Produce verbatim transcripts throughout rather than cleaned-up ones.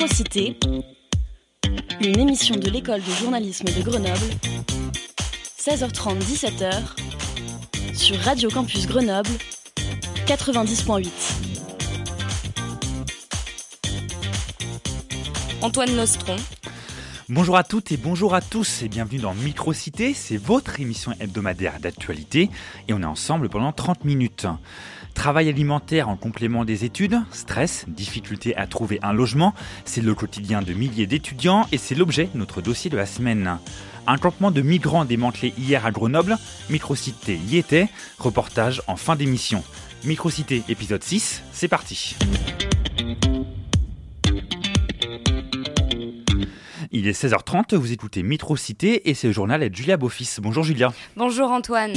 Microcité, une émission de l'école de journalisme de Grenoble, seize heures trente, dix-sept heures, sur Radio Campus Grenoble, quatre-vingt-dix point huit. Antoine Nostron. Bonjour à toutes et bonjour à tous et bienvenue dans Microcité, c'est votre émission hebdomadaire d'actualité et on est ensemble pendant trente minutes. Travail alimentaire en complément des études, stress, difficulté à trouver un logement, c'est le quotidien de milliers d'étudiants et c'est l'objet de notre dossier de la semaine. Un campement de migrants démantelé hier à Grenoble, Microcité y était, reportage en fin d'émission. Microcité épisode six, c'est parti. Il est seize heures trente, vous écoutez Microcité et c'est le journal avec Julia Beaufils. Bonjour Julia. Bonjour Antoine.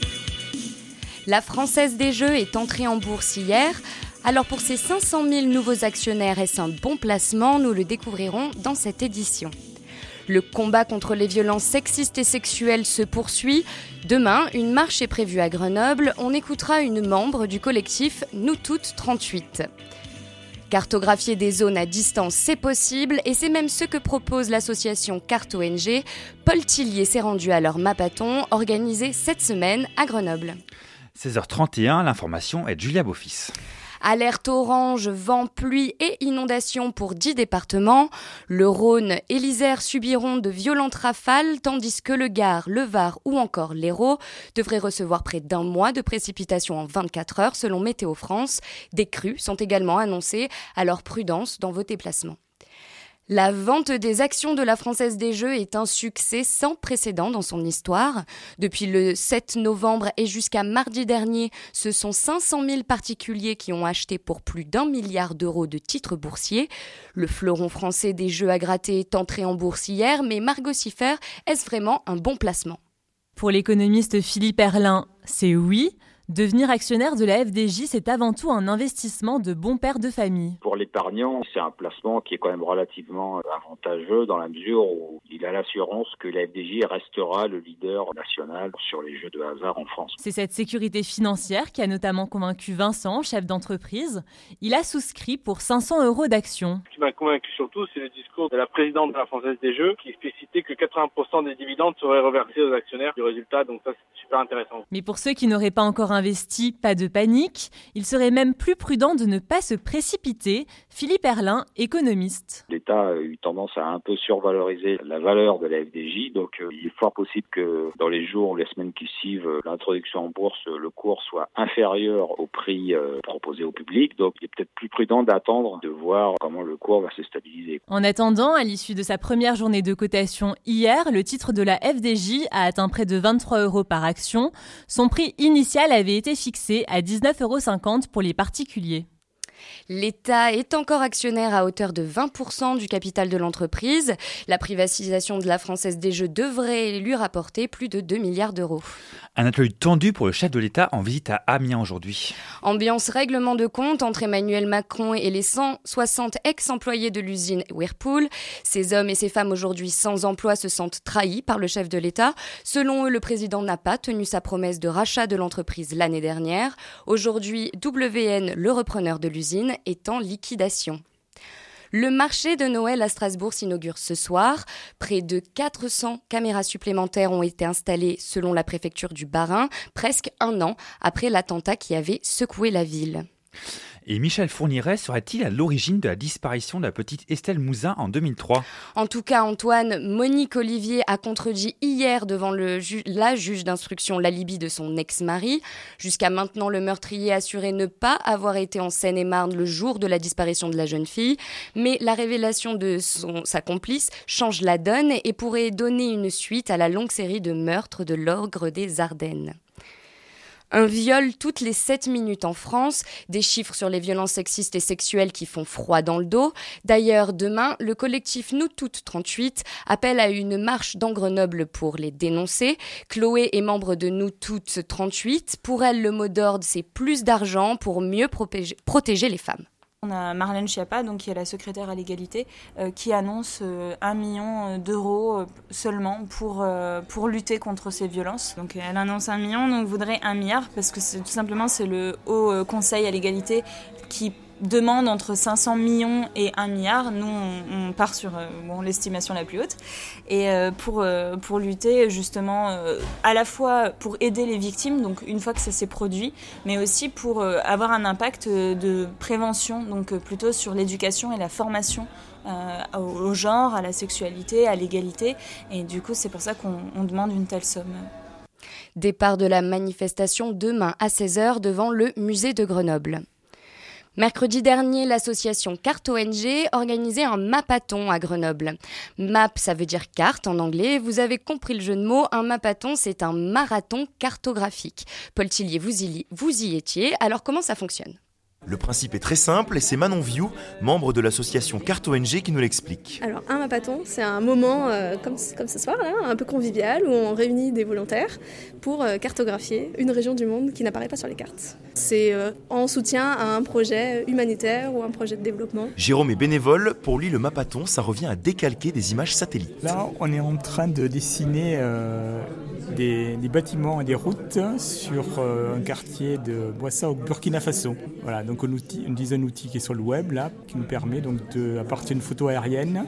La Française des Jeux est entrée en bourse hier. Alors pour ses cinq cent mille nouveaux actionnaires, est-ce un bon placement ? Nous le découvrirons dans cette édition. Le combat contre les violences sexistes et sexuelles se poursuit. Demain, une marche est prévue à Grenoble. On écoutera une membre du collectif Nous Toutes trente-huit. Cartographier des zones à distance, c'est possible et c'est même ce que propose l'association Carte O N G. Paul Tillier s'est rendu à leur Mappathon, organisé cette semaine à Grenoble. seize heures trente et un, l'information est de Julia Beaufils. Alerte orange, vent, pluie et inondations pour dix départements. Le Rhône et l'Isère subiront de violentes rafales, tandis que le Gard, le Var ou encore l'Hérault devraient recevoir près d'un mois de précipitations en vingt-quatre heures selon Météo France. Des crues sont également annoncées, alors prudence dans vos déplacements. La vente des actions de la Française des Jeux est un succès sans précédent dans son histoire. Depuis le sept novembre et jusqu'à mardi dernier, ce sont cinq cent mille particuliers qui ont acheté pour plus d'un milliard d'euros de titres boursiers. Le fleuron français des Jeux à gratter est entré en bourse hier, mais Margot Siffer, est-ce vraiment un bon placement ? Pour l'économiste Philippe Herlin, c'est oui. Devenir actionnaire de la F D J, c'est avant tout un investissement de bon père de famille. Pour l'épargnant, c'est un placement qui est quand même relativement avantageux dans la mesure où il a l'assurance que la F D J restera le leader national sur les jeux de hasard en France. C'est cette sécurité financière qui a notamment convaincu Vincent, chef d'entreprise. Il a souscrit pour cinq cents euros d'actions. Ce qui m'a convaincu surtout, c'est le discours de la présidente de la Française des Jeux qui explicitait que quatre-vingts pour cent des dividendes seraient reversés aux actionnaires du résultat. Donc ça, c'est super intéressant. Mais pour ceux qui n'auraient pas encore investi, pas de panique. Il serait même plus prudent de ne pas se précipiter. Philippe Herlin, économiste. L'État a eu tendance à un peu survaloriser la valeur de la F D J. Donc euh, il est fort possible que dans les jours ou les semaines qui suivent l'introduction en bourse, le cours soit inférieur au prix euh, proposé au public. Donc il est peut-être plus prudent d'attendre, de voir comment le cours va se stabiliser. En attendant, à l'issue de sa première journée de cotation hier, le titre de la F D J a atteint près de vingt-trois euros par action. Son prix initial avait été fixé à dix-neuf euros cinquante pour les particuliers. L'État est encore actionnaire à hauteur de vingt pour cent du capital de l'entreprise. La privatisation de la Française des Jeux devrait lui rapporter plus de deux milliards d'euros. Un accueil tendu pour le chef de l'État en visite à Amiens aujourd'hui. Ambiance règlement de compte entre Emmanuel Macron et les cent soixante ex-employés de l'usine Whirlpool. Ces hommes et ces femmes aujourd'hui sans emploi se sentent trahis par le chef de l'État. Selon eux, le président n'a pas tenu sa promesse de rachat de l'entreprise l'année dernière. Aujourd'hui, W N, le repreneur de l'usine, est en liquidation. Le marché de Noël à Strasbourg s'inaugure ce soir. Près de quatre cents caméras supplémentaires ont été installées selon la préfecture du Bas-Rhin, presque un an après l'attentat qui avait secoué la ville. Et Michel Fourniret serait-il à l'origine de la disparition de la petite Estelle Mouzin en deux mille trois ? En tout cas, Antoine, Monique Olivier a contredit hier devant le ju- la juge d'instruction l'alibi de son ex-mari. Jusqu'à maintenant, le meurtrier assurait ne pas avoir été en Seine-et-Marne le jour de la disparition de la jeune fille. Mais la révélation de son, sa complice change la donne et pourrait donner une suite à la longue série de meurtres de l'ogre des Ardennes. Un viol toutes les sept minutes en France, des chiffres sur les violences sexistes et sexuelles qui font froid dans le dos. D'ailleurs, demain, le collectif Nous Toutes trente-huit appelle à une marche dans Grenoble pour les dénoncer. Chloé est membre de Nous Toutes trente-huit. Pour elle, le mot d'ordre, c'est plus d'argent pour mieux protéger, protéger les femmes. On a Marlène Schiappa, donc, qui est la secrétaire à l'égalité, euh, qui annonce euh, un million d'euros euh, seulement pour, euh, pour lutter contre ces violences. Donc elle annonce un million, donc voudrait un milliard, parce que c'est, tout simplement c'est le Haut Conseil à l'égalité qui demande entre cinq cents millions et un milliard. Nous, on, on part sur euh, bon, l'estimation la plus haute. Et euh, pour, euh, pour lutter justement euh, à la fois pour aider les victimes, donc une fois que ça s'est produit, mais aussi pour euh, avoir un impact de prévention, donc euh, plutôt sur l'éducation et la formation euh, au, au genre, à la sexualité, à l'égalité. Et du coup, c'est pour ça qu'on on demande une telle somme. Départ de la manifestation demain à seize heures devant le musée de Grenoble. Mercredi dernier, l'association Carte O N G organisait un mapathon à Grenoble. Map, ça veut dire carte en anglais. Vous avez compris le jeu de mots. Un mapathon, c'est un marathon cartographique. Paul Tillier, vous y, vous y étiez. Alors, comment ça fonctionne ? Le principe est très simple et c'est Manon Viou, membre de l'association Carte O N G, qui nous l'explique. Alors un mapathon, c'est un moment euh, comme, comme ce soir, là, un peu convivial, où on réunit des volontaires pour euh, cartographier une région du monde qui n'apparaît pas sur les cartes. C'est euh, en soutien à un projet humanitaire ou un projet de développement. Jérôme est bénévole. Pour lui, le mapathon, ça revient à décalquer des images satellites. Là, on est en train de dessiner euh, des, des bâtiments et des routes sur euh, un quartier de Boissa au Burkina Faso. Voilà, donc on, outil, on utilise un outil qui est sur le web, là, qui nous permet, donc de, à partir d'une photo aérienne,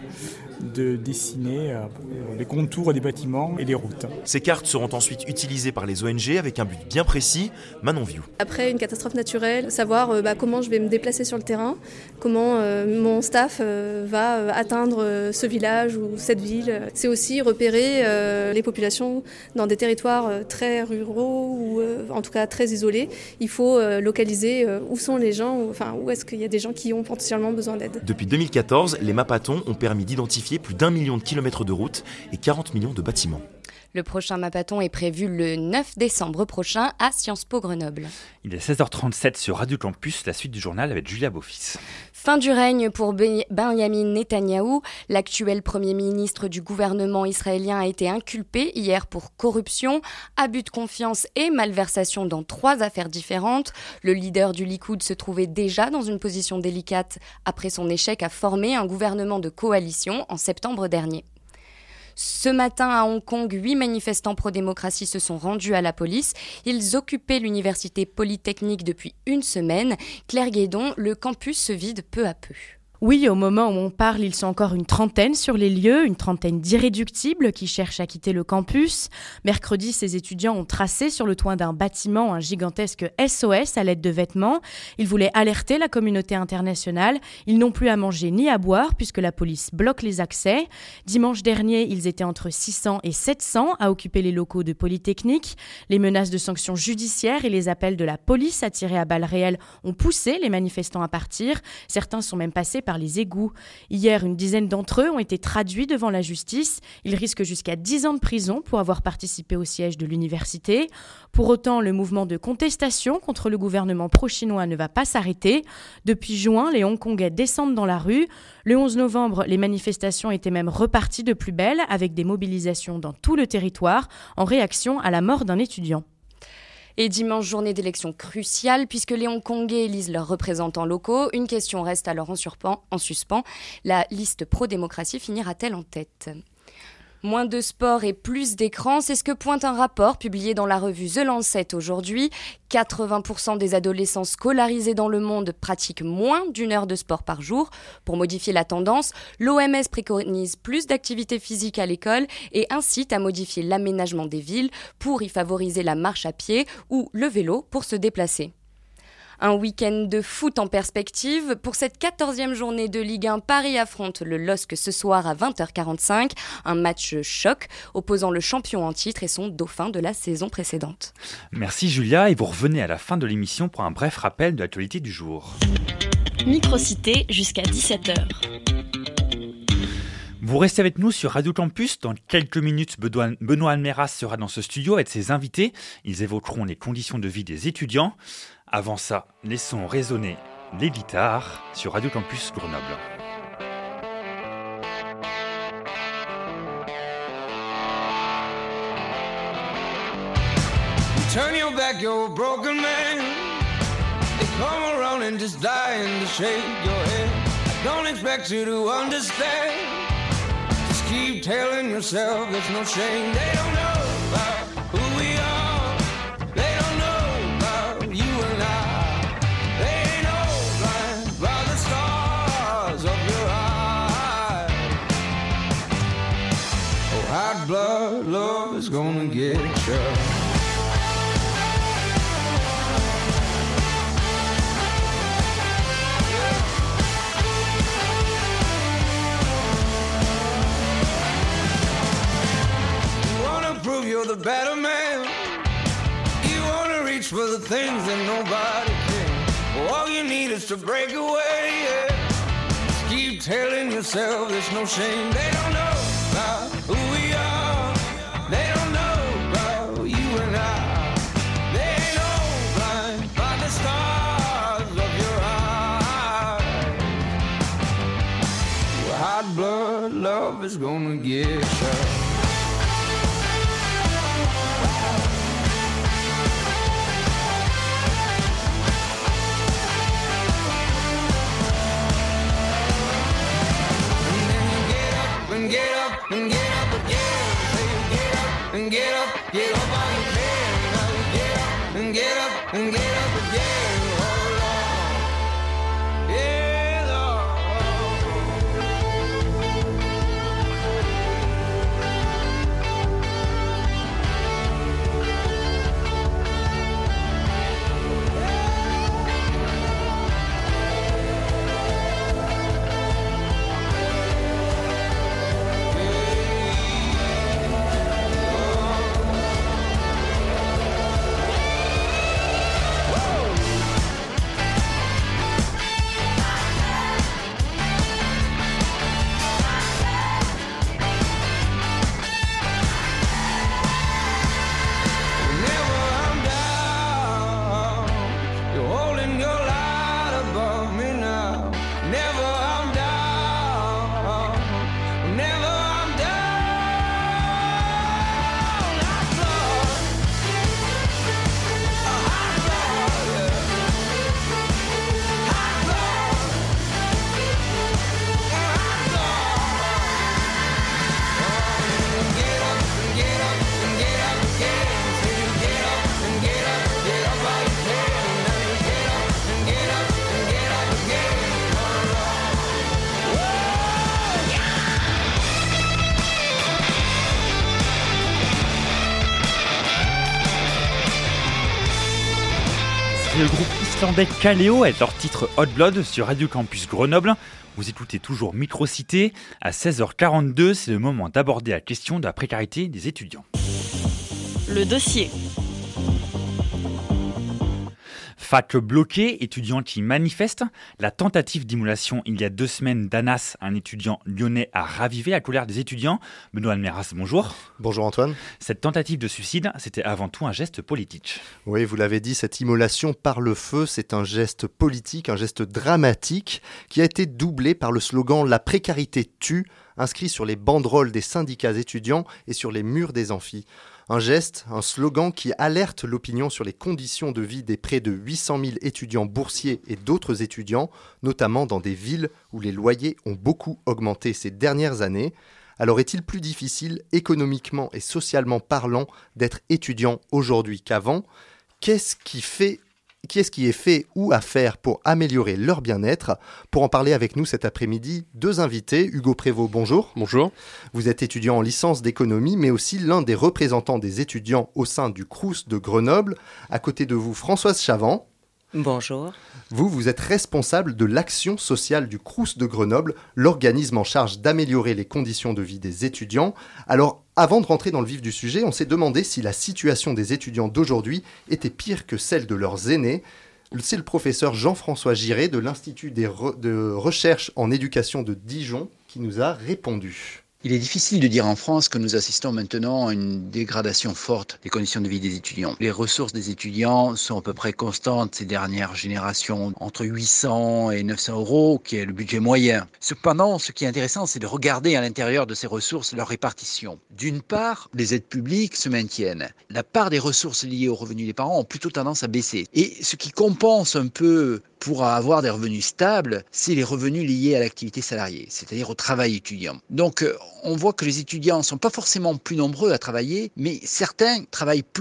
de dessiner euh, les contours des bâtiments et des routes. Ces cartes seront ensuite utilisées par les O N G avec un but bien précis, Manon Viou. Après une catastrophe naturelle, savoir euh, bah, comment je vais me déplacer sur le terrain, comment euh, mon staff euh, va euh, atteindre euh, ce village ou cette ville. C'est aussi repérer euh, les populations dans des territoires euh, très ruraux ou euh, en tout cas très isolés. Il faut euh, localiser euh, où sont les gens, ou, enfin où est-ce qu'il y a des gens qui ont potentiellement besoin d'aide. Depuis deux mille quatorze, les mapathons ont permis d'identifier plus d'un million de kilomètres de routes et quarante millions de bâtiments. Le prochain mapathon est prévu le neuf décembre prochain à Sciences Po Grenoble. Il est seize heures trente-sept sur Radio Campus, la suite du journal avec Julia Beaufils. Fin du règne pour Benyamin Netanyahou. L'actuel Premier ministre du gouvernement israélien a été inculpé hier pour corruption, abus de confiance et malversation dans trois affaires différentes. Le leader du Likoud se trouvait déjà dans une position délicate après son échec à former un gouvernement de coalition en septembre dernier. Ce matin à Hong Kong, huit manifestants pro-démocratie se sont rendus à la police. Ils occupaient l'université polytechnique depuis une semaine. Claire Guédon, le campus se vide peu à peu. Oui, au moment où on parle, ils sont encore une trentaine sur les lieux, une trentaine d'irréductibles qui cherchent à quitter le campus. Mercredi, ces étudiants ont tracé sur le toit d'un bâtiment un gigantesque S O S à l'aide de vêtements. Ils voulaient alerter la communauté internationale. Ils n'ont plus à manger ni à boire puisque la police bloque les accès. Dimanche dernier, ils étaient entre six cents et sept cents à occuper les locaux de Polytechnique. Les menaces de sanctions judiciaires et les appels de la police à tirer à balles réelles ont poussé les manifestants à partir. Certains sont même passés par par les égouts. Hier, une dizaine d'entre eux ont été traduits devant la justice. Ils risquent jusqu'à dix ans de prison pour avoir participé au siège de l'université. Pour autant, le mouvement de contestation contre le gouvernement pro-chinois ne va pas s'arrêter. Depuis juin, les Hongkongais descendent dans la rue. Le onze novembre, les manifestations étaient même reparties de plus belle avec des mobilisations dans tout le territoire en réaction à la mort d'un étudiant. Et dimanche, journée d'élection cruciale, puisque les Hongkongais élisent leurs représentants locaux. Une question reste alors en, surpan, en suspens. La liste pro-démocratie finira-t-elle en tête ? Moins de sport et plus d'écran, c'est ce que pointe un rapport publié dans la revue The Lancet aujourd'hui. quatre-vingts pour cent des adolescents scolarisés dans le monde pratiquent moins d'une heure de sport par jour. Pour modifier la tendance, l'O M S préconise plus d'activité physique à l'école et incite à modifier l'aménagement des villes pour y favoriser la marche à pied ou le vélo pour se déplacer. Un week-end de foot en perspective. Pour cette quatorzième journée de Ligue un, Paris affronte le L O S C ce soir à vingt heures quarante-cinq. Un match choc opposant le champion en titre et son dauphin de la saison précédente. Merci Julia, et vous revenez à la fin de l'émission pour un bref rappel de l'actualité du jour. Microcité jusqu'à dix-sept heures. Vous restez avec nous sur Radio Campus. Dans quelques minutes, Benoît Almeras sera dans ce studio avec ses invités. Ils évoqueront les conditions de vie des étudiants. Avant ça, laissons résonner les guitares sur Radio Campus Grenoble. Turn your back, you're a broken man. They come around and just dying to shake your head. I don't expect you to understand. Just keep telling yourself there's no shame. They don't know about who we are. They don't know about you and I. They ain't no blind, blind. gonna get you. You're the better man. You wanna reach for the things that nobody can. All you need is to break away, yeah. Just keep telling yourself there's no shame. They don't know about who we are. They don't know about you and I. They ain't all blind by the stars of your eyes. Your hot blood love is gonna get you. And get up, and get up again. Say you get up, and get up, get up all you can. Now you get up, and get up, and get up again. Oh Lord, yeah Lord. Le groupe islandais Kaleo avec leur titre Hot Blood sur Radio Campus Grenoble. Vous écoutez toujours Microcité. À seize heures quarante-deux, c'est le moment d'aborder la question de la précarité des étudiants. Le dossier. Fac bloquée, étudiants qui manifestent. La tentative d'immolation il y a deux semaines d'Anas, un étudiant lyonnais, a ravivé la colère des étudiants. Benoît Almeras, bonjour. Bonjour Antoine. Cette tentative de suicide, c'était avant tout un geste politique. Oui, vous l'avez dit, cette immolation par le feu, c'est un geste politique, un geste dramatique qui a été doublé par le slogan « La précarité tue », inscrit sur les banderoles des syndicats étudiants et sur les murs des amphis. Un geste, un slogan qui alerte l'opinion sur les conditions de vie des près de huit cent mille étudiants boursiers et d'autres étudiants, notamment dans des villes où les loyers ont beaucoup augmenté ces dernières années. Alors est-il plus difficile, économiquement et socialement parlant, d'être étudiant aujourd'hui qu'avant ? Qu'est-ce qui fait Qu'est-ce qui est fait ou à faire pour améliorer leur bien-être ? Pour en parler avec nous cet après-midi, deux invités. Hugo Prévost, bonjour. Bonjour. Vous êtes étudiant en licence d'économie, mais aussi l'un des représentants des étudiants au sein du Crous de Grenoble. À côté de vous, Françoise Chavant. Bonjour. Vous, vous êtes responsable de l'action sociale du Crous de Grenoble, l'organisme en charge d'améliorer les conditions de vie des étudiants. Alors, avant de rentrer dans le vif du sujet, on s'est demandé si la situation des étudiants d'aujourd'hui était pire que celle de leurs aînés. C'est le professeur Jean-François Giré de l'Institut des re- de recherche en éducation de Dijon qui nous a répondu. Il est difficile de dire en France que nous assistons maintenant à une dégradation forte des conditions de vie des étudiants. Les ressources des étudiants sont à peu près constantes ces dernières générations, entre huit cents et neuf cents euros, qui est le budget moyen. Cependant, ce qui est intéressant, c'est de regarder à l'intérieur de ces ressources leur répartition. D'une part, les aides publiques se maintiennent. La part des ressources liées aux revenus des parents ont plutôt tendance à baisser. Et ce qui compense un peu pour avoir des revenus stables, c'est les revenus liés à l'activité salariée, c'est-à-dire au travail étudiant. Donc, on voit que les étudiants ne sont pas forcément plus nombreux à travailler, mais certains travaillent plus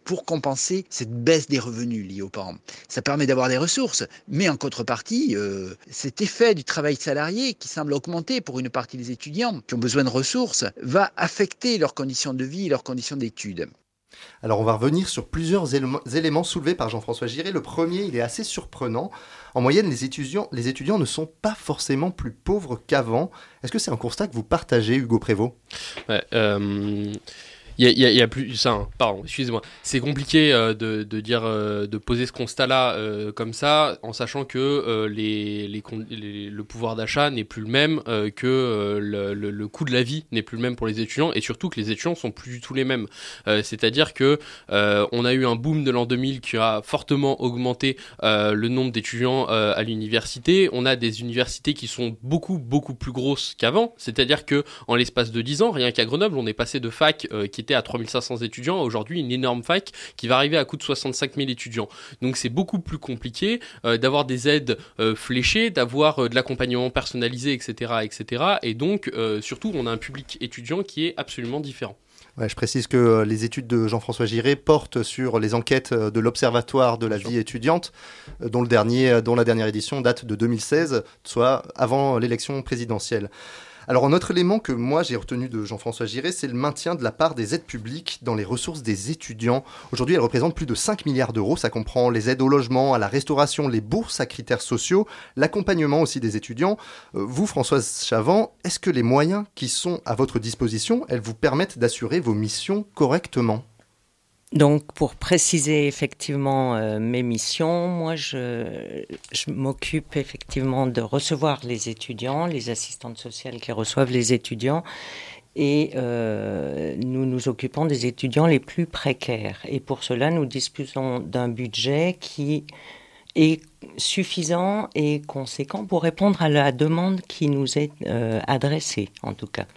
pour compenser cette baisse des revenus liés aux parents. Ça permet d'avoir des ressources, mais en contrepartie, euh, cet effet du travail salarié qui semble augmenter pour une partie des étudiants qui ont besoin de ressources va affecter leurs conditions de vie et leurs conditions d'études. Alors on va revenir sur plusieurs éléments, éléments soulevés par Jean-François Giré. Le premier, il est assez surprenant. En moyenne, les étudiants, les étudiants ne sont pas forcément plus pauvres qu'avant. Est-ce que c'est un constat que vous partagez, Hugo Prévost ? Ouais, euh... Il y, y, y a plus ça, hein, pardon, excusez-moi. C'est compliqué euh, de, de dire, euh, de poser ce constat-là euh, comme ça, en sachant que euh, les, les, les, le pouvoir d'achat n'est plus le même, euh, que euh, le, le, le coût de la vie n'est plus le même pour les étudiants, et surtout que les étudiants sont plus du tout les mêmes. Euh, c'est-à-dire que euh, on a eu un boom de l'an deux mille qui a fortement augmenté euh, le nombre d'étudiants euh, à l'université. On a des universités qui sont beaucoup beaucoup plus grosses qu'avant. C'est-à-dire que en l'espace de dix ans, rien qu'à Grenoble, on est passé de fac euh, qui à trois mille cinq cents étudiants, aujourd'hui une énorme fac qui va arriver à coût de soixante-cinq mille étudiants. Donc c'est beaucoup plus compliqué euh, d'avoir des aides euh, fléchées, d'avoir euh, de l'accompagnement personnalisé, et cetera, et cetera. Et donc euh, surtout, on a un public étudiant qui est absolument différent. Ouais, je précise que les études de Jean-François Giré portent sur les enquêtes de l'Observatoire de la vie étudiante, dont, le dernier, dont la dernière édition date de deux mille seize, soit avant l'élection présidentielle. Alors un autre élément que moi j'ai retenu de Jean-François Giré, c'est le maintien de la part des aides publiques dans les ressources des étudiants. Aujourd'hui, elles représentent plus de cinq milliards d'euros. Ça comprend les aides au logement, à la restauration, les bourses à critères sociaux, l'accompagnement aussi des étudiants. Euh, vous, Françoise Chavant, est-ce que les moyens qui sont à votre disposition, elles vous permettent d'assurer vos missions correctement ? Donc, pour préciser effectivement euh, mes missions, moi, je, je m'occupe effectivement de recevoir les étudiants, les assistantes sociales qui reçoivent les étudiants, et euh, nous nous occupons des étudiants les plus précaires. Et pour cela, nous disposons d'un budget qui est suffisant et conséquent pour répondre à la demande qui nous est euh, adressée, en tout cas.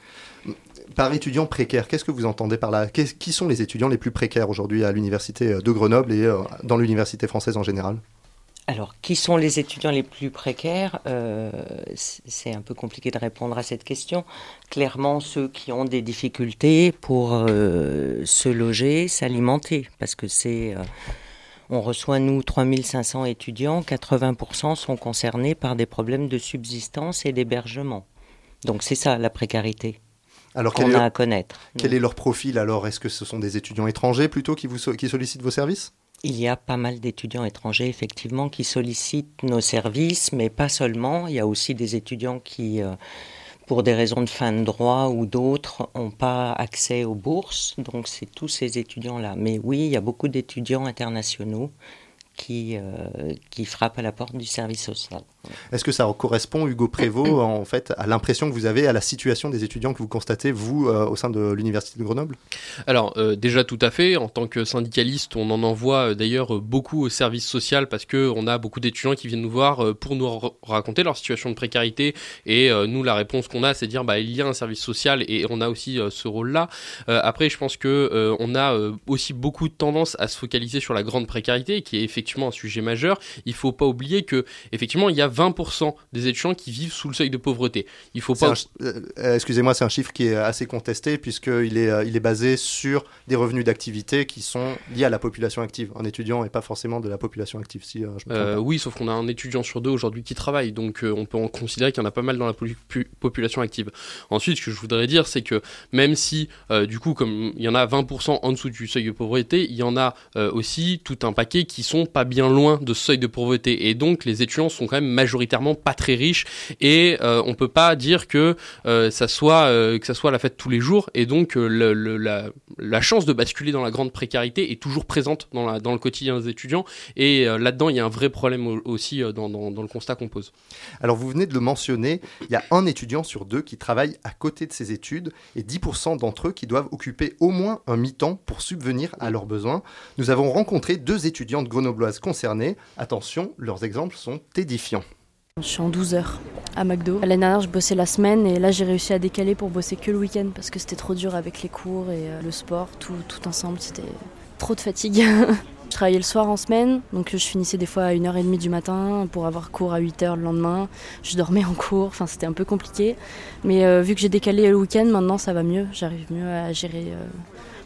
Par étudiants précaires, qu'est-ce que vous entendez par là ? Qui sont les étudiants les plus précaires aujourd'hui à l'université de Grenoble et dans l'université française en général ? Alors, qui sont les étudiants les plus précaires ? euh, C'est un peu compliqué de répondre à cette question. Clairement, ceux qui ont des difficultés pour euh, se loger, s'alimenter, parce que c'est... Euh, on reçoit, nous, trois mille cinq cents étudiants, quatre-vingts pour cent sont concernés par des problèmes de subsistance et d'hébergement. Donc c'est ça, la précarité. Alors, qu'on quel, est a leur, à connaître. Quel est leur profil alors ? Est-ce que ce sont des étudiants étrangers plutôt qui, vous, qui sollicitent vos services ? Il y a pas mal d'étudiants étrangers effectivement qui sollicitent nos services, mais pas seulement. Il y a aussi des étudiants qui, euh, pour des raisons de fin de droit ou d'autres, n'ont pas accès aux bourses. Donc c'est tous ces étudiants-là. Mais oui, il y a beaucoup d'étudiants internationaux qui, euh, qui frappent à la porte du service social. Est-ce que ça correspond, Hugo Prévost, en fait, à l'impression que vous avez, à la situation des étudiants que vous constatez, vous, euh, au sein de l'Université de Grenoble ? Alors, euh, déjà tout à fait. En tant que syndicaliste, on en envoie euh, d'ailleurs euh, beaucoup au service social parce qu'on a beaucoup d'étudiants qui viennent nous voir euh, pour nous r- raconter leur situation de précarité. Et euh, nous, la réponse qu'on a, c'est de dire bah, il y a un service social et on a aussi euh, ce rôle-là. Euh, après, je pense qu'on euh, a euh, aussi beaucoup de tendance à se focaliser sur la grande précarité, qui est effectivement un sujet majeur. Il ne faut pas oublier que effectivement, il y a vingt pour cent des étudiants qui vivent sous le seuil de pauvreté. Il faut pas... un, euh, excusez-moi, c'est un chiffre qui est assez contesté puisqu'il est, euh, il est basé sur des revenus d'activité qui sont liés à la population active. Un étudiant n'est pas forcément de la population active. Si, euh, je me euh, oui, sauf qu'on a un étudiant sur deux aujourd'hui qui travaille, donc euh, on peut en considérer qu'il y en a pas mal dans la po- pu- population active. Ensuite, ce que je voudrais dire, c'est que même si, euh, du coup, comme il y en a vingt pour cent en dessous du seuil de pauvreté, il y en a euh, aussi tout un paquet qui sont pas bien loin de ce seuil de pauvreté. Et donc, les étudiants sont quand même majoritairement pas très riches et euh, on peut pas dire que euh, ça soit euh, que ça soit la fête tous les jours et donc euh, le, le, la, la chance de basculer dans la grande précarité est toujours présente dans, la, dans le quotidien des étudiants et euh, là-dedans il y a un vrai problème aussi euh, dans, dans, dans le constat qu'on pose. Alors vous venez de le mentionner, il y a un étudiant sur deux qui travaille à côté de ses études et dix pour cent d'entre eux qui doivent occuper au moins un mi-temps pour subvenir à leurs besoins. Nous avons rencontré deux étudiantes grenobloises concernées. Attention, leurs exemples sont édifiants. Je suis en douze heures à McDo. L'année dernière, je bossais la semaine et là, j'ai réussi à décaler pour bosser que le week-end parce que c'était trop dur avec les cours et le sport, tout, tout ensemble. C'était trop de fatigue. Je travaillais le soir en semaine, donc je finissais des fois à une heure trente du matin pour avoir cours à huit heures le lendemain. Je dormais en cours, enfin c'était un peu compliqué. Mais euh, vu que j'ai décalé le week-end, maintenant ça va mieux. J'arrive mieux à gérer euh,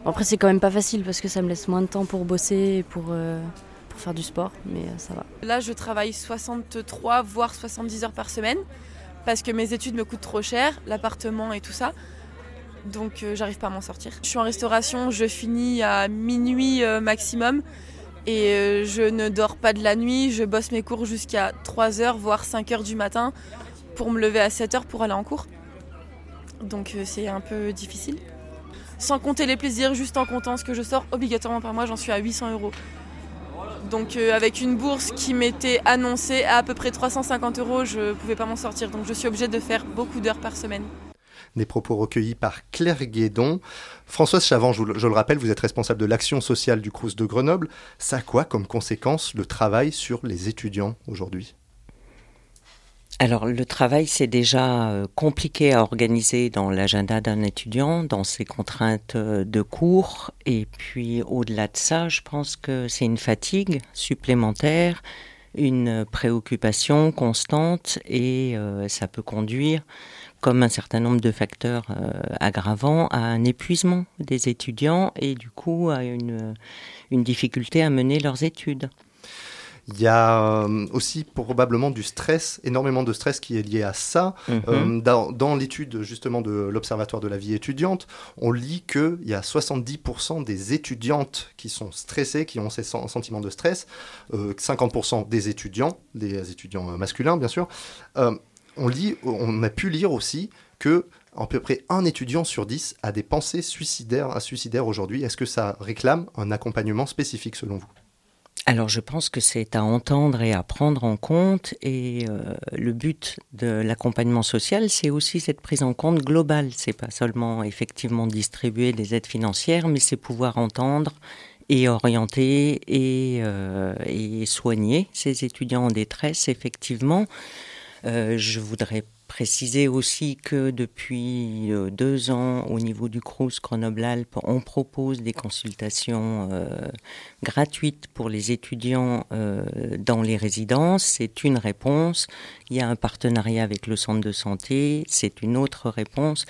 Après, c'est quand même pas facile parce que ça me laisse moins de temps pour bosser et pour, euh, pour faire du sport, mais euh, ça va. Là, je travaille soixante-trois voire soixante-dix heures par semaine parce que mes études me coûtent trop cher, l'appartement et tout ça. Donc, euh, j'arrive pas à m'en sortir. Je suis en restauration, je finis à minuit euh, maximum et euh, je ne dors pas de la nuit. Je bosse mes cours jusqu'à trois heures voire cinq heures du matin pour me lever à sept heures pour aller en cours. Donc, euh, c'est un peu difficile. Sans compter les plaisirs, juste en comptant ce que je sors obligatoirement par mois, j'en suis à huit cents euros. Donc euh, avec une bourse qui m'était annoncée à à peu près trois cent cinquante euros, je ne pouvais pas m'en sortir. Donc je suis obligée de faire beaucoup d'heures par semaine. Des propos recueillis par Claire Guédon. Françoise Chavant, je, je le rappelle, vous êtes responsable de l'action sociale du Crous de Grenoble. Ça a quoi comme conséquence le travail sur les étudiants aujourd'hui ? Alors le travail, c'est déjà euh, compliqué à organiser dans l'agenda d'un étudiant, dans ses contraintes euh, de cours. Et puis au-delà de ça, je pense que c'est une fatigue supplémentaire, une préoccupation constante et euh, ça peut conduire, comme un certain nombre de facteurs euh, aggravants, à un épuisement des étudiants et du coup à une, une difficulté à mener leurs études. Il y a euh, aussi probablement du stress, énormément de stress qui est lié à ça. Mm-hmm. Euh, dans, dans l'étude justement de l'Observatoire de la vie étudiante, on lit qu'il y a soixante-dix pour cent des étudiantes qui sont stressées, qui ont ces sentiments de stress, euh, cinquante pour cent des étudiants, des étudiants masculins bien sûr. Euh, on, lit, on a pu lire aussi que à peu près un étudiant sur dix a des pensées suicidaires, suicidaires aujourd'hui. Est-ce que ça réclame un accompagnement spécifique selon vous ? Alors je pense que c'est à entendre et à prendre en compte et euh, le but de l'accompagnement social, c'est aussi cette prise en compte globale. C'est pas seulement effectivement distribuer des aides financières, mais c'est pouvoir entendre et orienter et, euh, et soigner ces étudiants en détresse, effectivement. Euh, je voudrais préciser aussi que depuis euh, deux ans, au niveau du Crous Grenoble-Alpes, on propose des consultations euh, gratuites pour les étudiants euh, dans les résidences. C'est une réponse. Il y a un partenariat avec le centre de santé. C'est une autre réponse.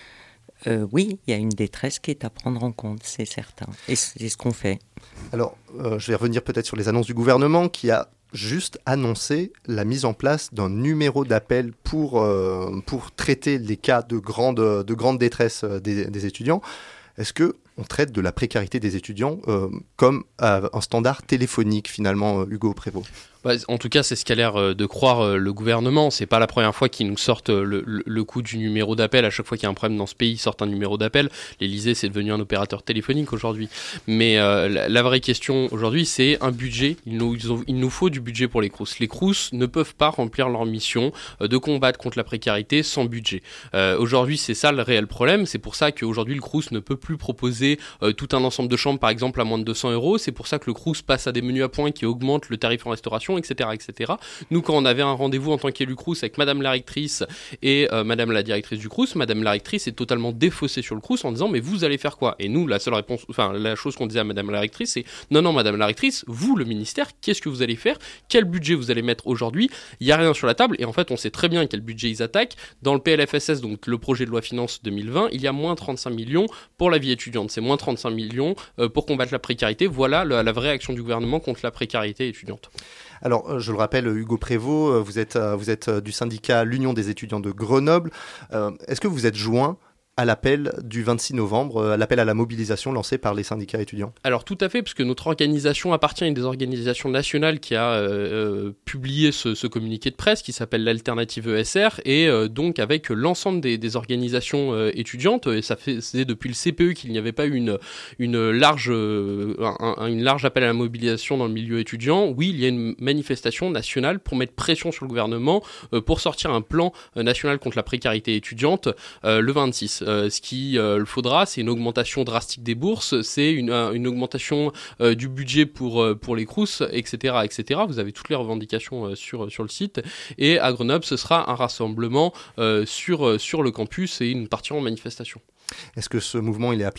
Euh, oui, il y a une détresse qui est à prendre en compte, c'est certain. Et c'est ce qu'on fait. Alors, euh, je vais revenir peut-être sur les annonces du gouvernement qui a juste annoncé la mise en place d'un numéro d'appel pour, euh, pour traiter les cas de grande, de grande détresse des, des étudiants. Est-ce qu'on traite de la précarité des étudiants euh, comme euh, un standard téléphonique finalement, euh, Hugo Prévost ? Bah, en tout cas, c'est ce qu'a l'air de croire le gouvernement. C'est pas la première fois qu'ils nous sortent le, le, le coup du numéro d'appel. À chaque fois qu'il y a un problème dans ce pays, ils sortent un numéro d'appel. L'Élysée, c'est devenu un opérateur téléphonique aujourd'hui. Mais euh, la, la vraie question aujourd'hui, c'est un budget. Il nous, ils ont, il nous faut du budget pour les Crous. Les Crous ne peuvent pas remplir leur mission euh, de combattre contre la précarité sans budget. Euh, aujourd'hui, c'est ça le réel problème. C'est pour ça qu'aujourd'hui, le Crous ne peut plus proposer euh, tout un ensemble de chambres, par exemple, à moins de deux cents euros. C'est pour ça que le Crous passe à des menus à points qui augmentent le tarif en restauration, et cetera, et cetera. Nous, quand on avait un rendez-vous en tant qu'élu Crous avec Madame la rectrice et euh, Madame la directrice du Crous, Madame la rectrice est totalement défaussée sur le Crous en disant mais vous allez faire quoi ? Et nous, la seule réponse, enfin la chose qu'on disait à Madame la rectrice, c'est non non Madame la rectrice, vous le ministère, qu'est-ce que vous allez faire ? Quel budget vous allez mettre aujourd'hui ? Il y a rien sur la table et en fait on sait très bien quel budget ils attaquent. Dans le P L F S S, donc le projet de loi finance deux mille vingt, il y a moins trente-cinq millions pour la vie étudiante. C'est moins trente-cinq millions euh, pour combattre la précarité. Voilà la, la vraie action du gouvernement contre la précarité étudiante. Alors, je le rappelle, Hugo Prévost, vous êtes, vous êtes du syndicat l'Union des étudiants de Grenoble. Euh, est-ce que vous êtes joint à l'appel du vingt-six novembre, à l'appel à la mobilisation lancé par les syndicats étudiants ? Alors tout à fait, parce que notre organisation appartient à une des organisations nationales qui a euh, publié ce, ce communiqué de presse qui s'appelle l'Alternative E S R et euh, donc avec l'ensemble des, des organisations euh, étudiantes, et ça faisait depuis le C P E qu'il n'y avait pas eu une, une, large, euh, un, un, une large appel à la mobilisation dans le milieu étudiant. Oui, il y a une manifestation nationale pour mettre pression sur le gouvernement euh, pour sortir un plan euh, national contre la précarité étudiante euh, le vingt-six. Euh, ce qu'il euh, faudra, c'est une augmentation drastique des bourses, c'est une, euh, une augmentation euh, du budget pour, euh, pour les Crous, et cetera, et cetera. Vous avez toutes les revendications euh, sur, sur le site. Et à Grenoble, ce sera un rassemblement euh, sur, euh, sur le campus et nous partirons en manifestation. Est-ce que ce mouvement il est appelé à durer ?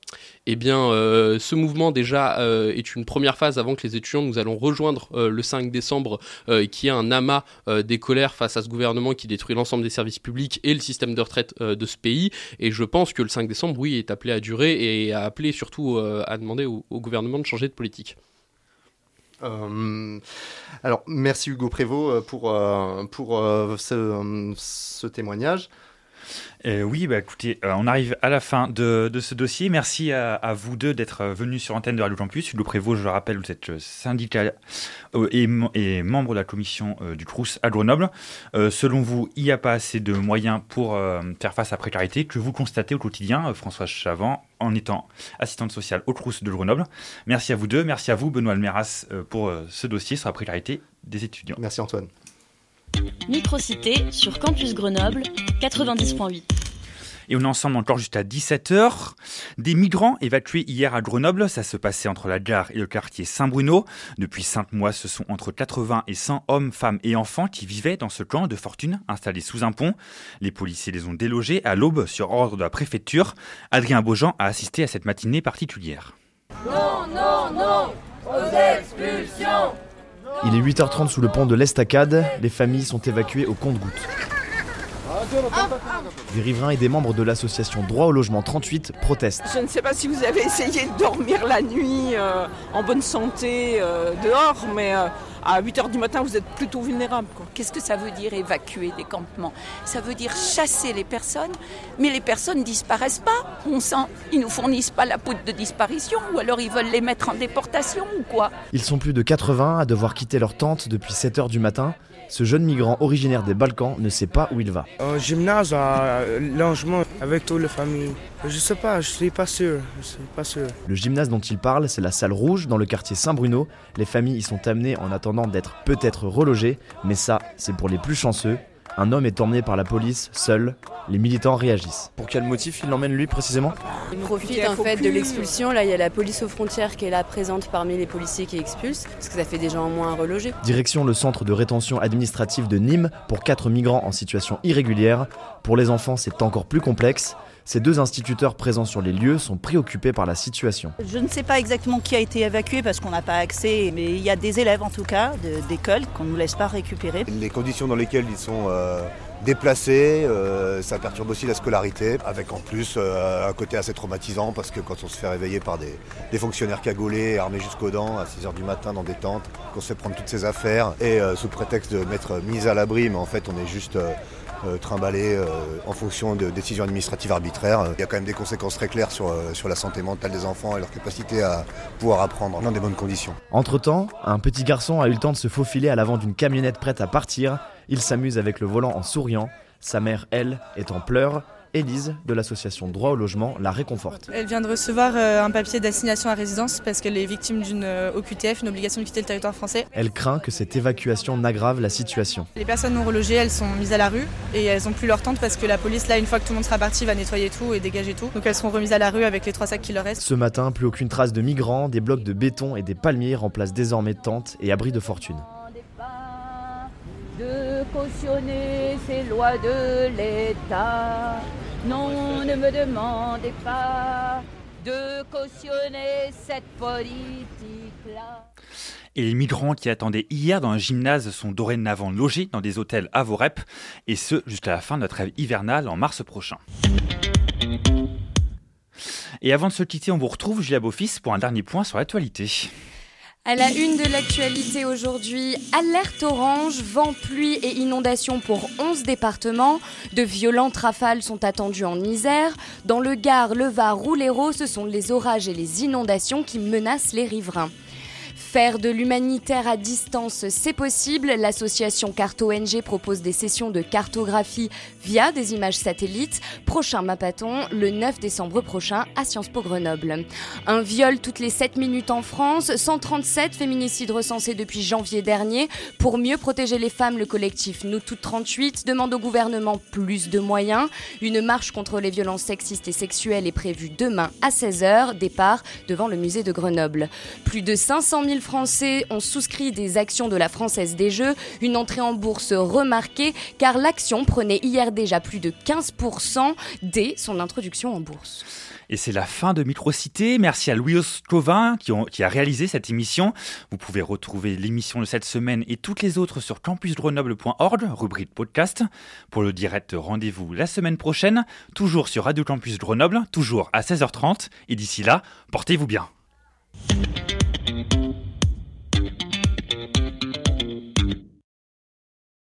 Eh bien, euh, ce mouvement déjà euh, est une première phase avant que les étudiants, nous allons rejoindre euh, le cinq décembre, euh, qui est un amas euh, des colères face à ce gouvernement qui détruit l'ensemble des services publics et le système de retraite euh, de ce pays. Et je pense que le cinq décembre, oui, est appelé à durer et à appeler surtout euh, à demander au, au gouvernement de changer de politique. Euh, alors, merci Hugo Prévost pour, euh, pour euh, ce, ce témoignage. Euh, oui, bah, écoutez, euh, on arrive à la fin de, de ce dossier. Merci à, à vous deux d'être venus sur l'antenne de Radio Campus. Hugo Prévost, je le rappelle, vous êtes syndicat euh, et, et membre de la commission euh, du Crous à Grenoble. Euh, selon vous, il n'y a pas assez de moyens pour euh, faire face à la précarité que vous constatez au quotidien, euh, Françoise Chavant, en étant assistante sociale au Crous de Grenoble. Merci à vous deux. Merci à vous, Benoît Almeras, euh, pour euh, ce dossier sur la précarité des étudiants. Merci Antoine. Microcité sur Campus Grenoble quatre-vingt-dix point huit. Et on est ensemble encore jusqu'à dix-sept heures. Des migrants évacués hier à Grenoble, ça se passait entre la gare et le quartier Saint-Bruno. Depuis cinq mois, ce sont entre quatre-vingts et cent hommes, femmes et enfants qui vivaient dans ce camp de fortune installé sous un pont. Les policiers les ont délogés à l'aube sur ordre de la préfecture. Adrien Beaujean a assisté à cette matinée particulière. Non, non, non aux expulsions. Il est huit heures trente sous le pont de l'Estacade. Les familles sont évacuées au compte-gouttes. Des riverains et des membres de l'association Droit au logement trente-huit protestent. Je ne sais pas si vous avez essayé de dormir la nuit euh, en bonne santé euh, dehors, mais euh, à huit heures du matin, vous êtes plutôt vulnérable, quoi. Qu'est-ce que ça veut dire évacuer des campements ? Ça veut dire chasser les personnes, mais les personnes ne disparaissent pas. On sent, ils ne nous fournissent pas la poudre de disparition, ou alors ils veulent les mettre en déportation, ou quoi ? Ils sont plus de quatre-vingts à devoir quitter leur tente depuis sept heures du matin. Ce jeune migrant originaire des Balkans ne sait pas où il va. Au gymnase, à logement avec toute la famille. Je sais pas, je suis pas sûr, je suis pas sûr. Le gymnase dont il parle, c'est la salle rouge dans le quartier Saint-Bruno. Les familles y sont amenées en attendant d'être peut-être relogées, mais ça, c'est pour les plus chanceux. Un homme est emmené par la police, seul. Les militants réagissent. Pour quel motif il l'emmène lui précisément ? Il profite en fait de l'expulsion. Là, il y a la police aux frontières qui est là présente parmi les policiers qui expulsent, parce que ça fait des gens en moins à reloger. Direction le centre de rétention administrative de Nîmes pour quatre migrants en situation irrégulière. Pour les enfants, c'est encore plus complexe. Ces deux instituteurs présents sur les lieux sont préoccupés par la situation. Je ne sais pas exactement qui a été évacué parce qu'on n'a pas accès, mais il y a des élèves en tout cas de, d'école qu'on ne nous laisse pas récupérer. Les conditions dans lesquelles ils sont euh, déplacés, euh, ça perturbe aussi la scolarité, avec en plus euh, un côté assez traumatisant parce que quand on se fait réveiller par des, des fonctionnaires cagoulés, armés jusqu'aux dents, à six heures du matin dans des tentes, qu'on se fait prendre toutes ses affaires et euh, sous prétexte de mettre mise à l'abri, mais en fait on est juste... Euh, Euh, trimballé euh, en fonction de décisions administratives arbitraires. Il y a quand même des conséquences très claires sur, euh, sur la santé mentale des enfants et leur capacité à pouvoir apprendre dans des bonnes conditions. Entre-temps, un petit garçon a eu le temps de se faufiler à l'avant d'une camionnette prête à partir. Il s'amuse avec le volant en souriant. Sa mère, elle, est en pleurs. Élise, de l'association Droit au logement, la réconforte. Elle vient de recevoir euh, un papier d'assignation à résidence parce qu'elle est victime d'une euh, O Q T F, une obligation de quitter le territoire français. Elle craint que cette évacuation n'aggrave la situation. Les personnes non relogées, elles sont mises à la rue et elles n'ont plus leur tente parce que la police, là, une fois que tout le monde sera parti, va nettoyer tout et dégager tout. Donc elles seront remises à la rue avec les trois sacs qui leur restent. Ce matin, plus aucune trace de migrants, des blocs de béton et des palmiers remplacent désormais tentes et abris de fortune. De cautionner ces lois de l'État. Non, ne me demandez pas de cautionner cette politique-là. Et les migrants qui attendaient hier dans un gymnase sont dorénavant logés dans des hôtels à Vorep, et ce jusqu'à la fin de notre trêve hivernale en mars prochain. Et avant de se quitter, on vous retrouve, Julia Beaufils, pour un dernier point sur l'actualité. À la une de l'actualité aujourd'hui, alerte orange, vent, pluie et inondations pour onze départements. De violentes rafales sont attendues en Isère. Dans le Gard, le Var ou l'Hérault, ce sont les orages et les inondations qui menacent les riverains. Faire de l'humanitaire à distance, c'est possible. L'association Carto N G propose des sessions de cartographie via des images satellites. Prochain Mapathon, le neuf décembre prochain à Sciences Po Grenoble. Un viol toutes les sept minutes en France, cent trente-sept féminicides recensés depuis janvier dernier. Pour mieux protéger les femmes, le collectif Nous Toutes trente-huit demande au gouvernement plus de moyens. Une marche contre les violences sexistes et sexuelles est prévue demain à seize heures, départ devant le musée de Grenoble. Plus de cinq cent mille Français ont souscrit des actions de la Française des Jeux, une entrée en bourse remarquée car l'action prenait hier déjà plus de quinze pour cent dès son introduction en bourse. Et c'est la fin de Microcité. Merci à Louis Oscovin qui, ont, qui a réalisé cette émission. Vous pouvez retrouver l'émission de cette semaine et toutes les autres sur campus grenoble point org, rubrique podcast. Pour le direct, rendez-vous la semaine prochaine, toujours sur Radio Campus Grenoble, toujours à seize heures trente. Et d'ici là, portez-vous bien.